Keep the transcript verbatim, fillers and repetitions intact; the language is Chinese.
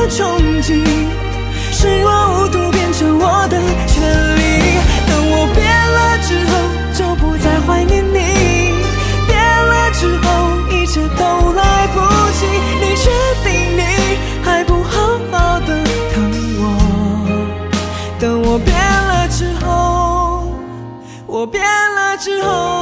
憧憬，视若无睹变成我的权利。等我变了之后，就不再怀念你，变了之后一切都来不及。你确定你还不好好的疼我？等我变了之后，我变了之后。